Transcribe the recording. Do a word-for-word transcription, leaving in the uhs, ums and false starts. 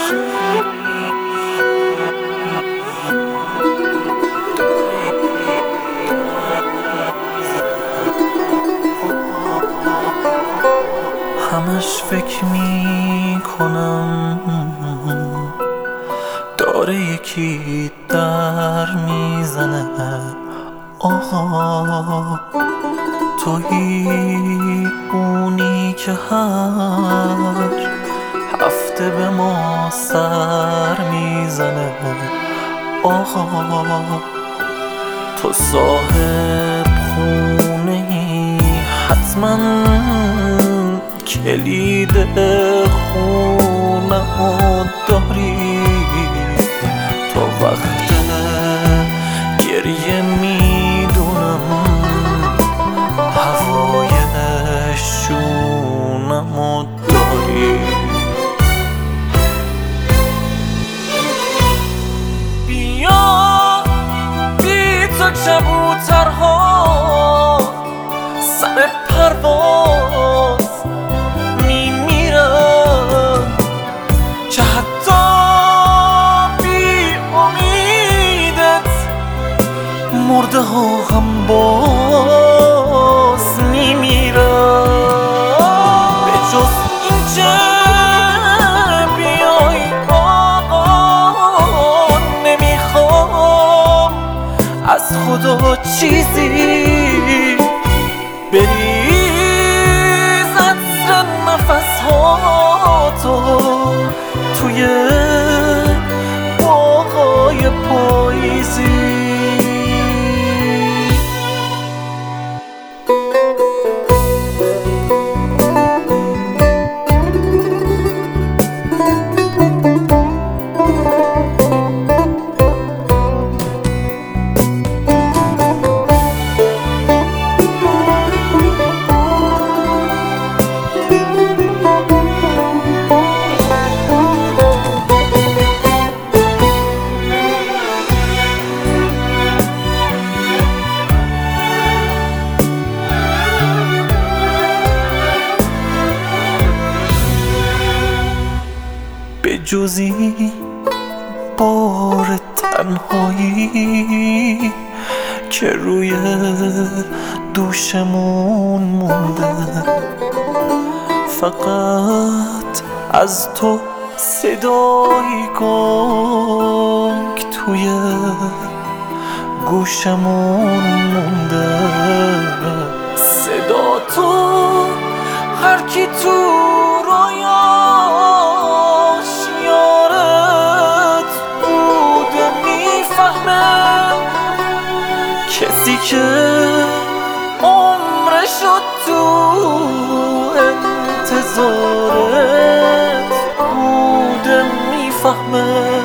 همش فکر می کنم داره یکی در میزنه. آها تویی اونی که هر هفته به ما سر میزنه. آها تو صاحب خونه ای، حتما کلید خونه‌مو داری. تو وقت گریه میدونم هوای شونه‌مو داری. بیا بی تو کبوترها سر پرواز میمیرن، که حتی بی امیدت مرده ها هم باز میمیرن. به جز این که بیای آقا نمیخوام از خدا چیزی بریز عطر نفس‌هاتو توی باغای پاییزی. به جزی بار تنهایی که روی دوشمون مونده، فقط از تو صدای گنگ توی گوشمون مونده. صدا تو هر کی تو رویاش یارت بوده میفهمه، کسی که عمرشو تو انتظارت بوده میفهمه.